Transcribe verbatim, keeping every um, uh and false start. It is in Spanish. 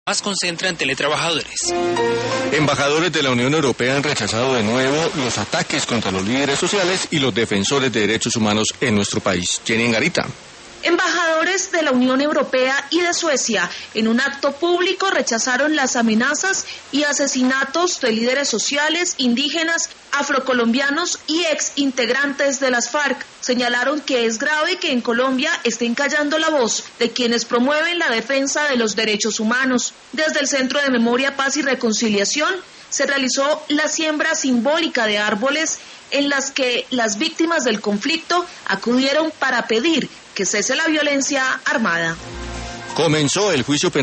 más concentran teletrabajadores. Embajadores de la Unión Europea han rechazado de nuevo los ataques contra los líderes sociales y los defensores de derechos humanos en nuestro país. Jenny Engarita. Embajadores de la Unión Europea y de Suecia, en un acto público, rechazaron las amenazas y asesinatos de líderes sociales, indígenas, afrocolombianos y ex integrantes de las FARC. Señalaron que es grave que en Colombia estén callando la voz de quienes promueven la defensa de los derechos humanos. Desde el Centro de Memoria, Paz y Reconciliación se realizó la siembra simbólica de árboles en las que las víctimas del conflicto acudieron para pedir que cese la violencia armada. Comenzó el juicio penal